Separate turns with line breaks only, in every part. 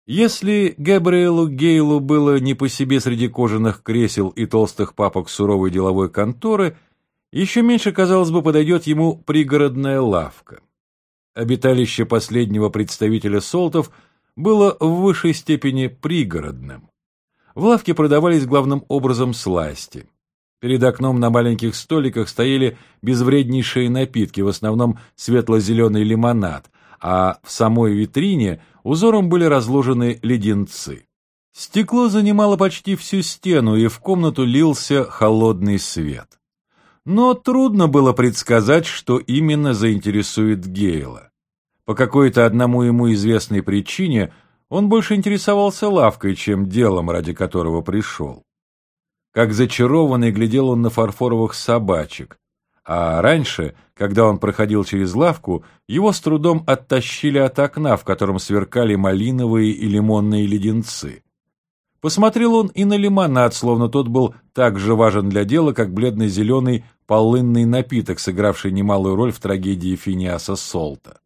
Если Гэбриэлу Гейлу было не по себе среди кожаных кресел и толстых папок суровой деловой конторы, еще меньше, казалось бы, подойдет ему пригородная лавка. Обиталище последнего представителя Солтов было в высшей степени пригородным. В лавке продавались главным образом сласти. Перед окном на маленьких столиках стояли безвреднейшие напитки, в основном светло-зеленый лимонад, а в самой витрине узором были разложены леденцы. Стекло занимало почти всю стену, и в комнату лился холодный свет. Но трудно было предсказать, что именно заинтересует Гейла. По какой-то одному ему известной причине он больше интересовался лавкой, чем делом, ради которого пришел. Как зачарованный глядел он на фарфоровых собачек, а раньше, когда он проходил через лавку, его с трудом оттащили от окна, в котором сверкали малиновые и лимонные леденцы. Посмотрел он и на лимонад, словно тот был так же важен для дела, как бледно-зеленый полынный напиток, сыгравший немалую роль в трагедии Финиаса Солта.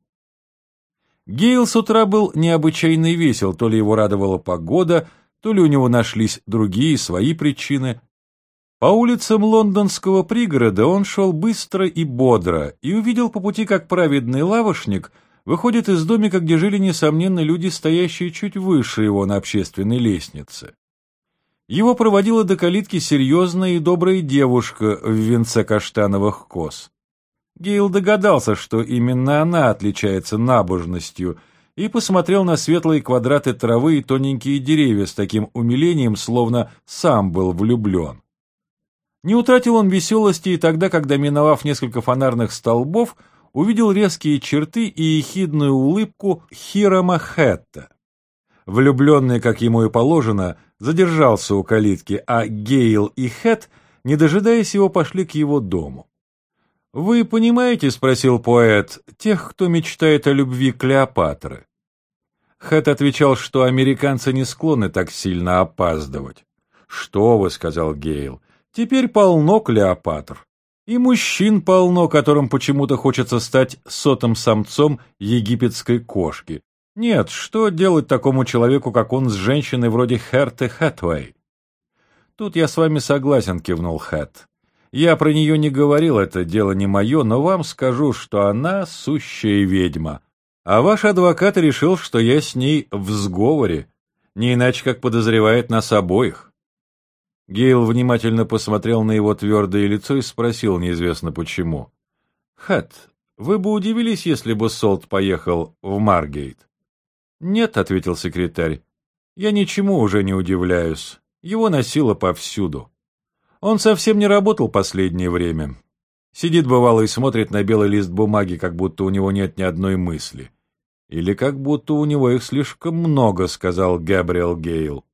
Гейл с утра был необычайно весел, то ли его радовала погода, то ли у него нашлись другие, свои причины. По улицам лондонского пригорода он шел быстро и бодро и увидел по пути, как праведный лавочник выходит из домика, где жили, несомненно, люди, стоящие чуть выше его на общественной лестнице. Его проводила до калитки серьезная и добрая девушка в венце каштановых кос. Гейл догадался, что именно она отличается набожностью, и посмотрел на светлые квадраты травы и тоненькие деревья с таким умилением, словно сам был влюблен. Не утратил он веселости и тогда, когда, миновав несколько фонарных столбов, увидел резкие черты и ехидную улыбку Хирама Хэтта. Влюбленный, как ему и положено, задержался у калитки, а Гейл и Хэт, не дожидаясь его, пошли к его дому. «Вы понимаете, — спросил поэт, — тех, кто мечтает о любви Клеопатры?» Хэт отвечал, что американцы не склонны так сильно опаздывать. «Что вы, — сказал Гейл, — теперь полно Клеопатр. И мужчин полно, которым почему-то хочется стать сотым самцом египетской кошки. Нет, что делать такому человеку, как он, с женщиной вроде Херты Хэтуэй?» «Тут я с вами согласен, — кивнул Хэт. Я про нее не говорил, это дело не мое, но вам скажу, что она сущая ведьма. А ваш адвокат решил, что я с ней в сговоре, не иначе как подозревает нас обоих». Гейл внимательно посмотрел на его твердое лицо и спросил неизвестно почему. «Хэт, вы бы удивились, если бы Солт поехал в Маргейт?» «Нет, — ответил секретарь, — я ничему уже не удивляюсь. Его носило повсюду. Он совсем не работал последнее время. Сидит, бывало, и смотрит на белый лист бумаги, как будто у него нет ни одной мысли. Или как будто у него их слишком много, — сказал Гэбриэл Гейл.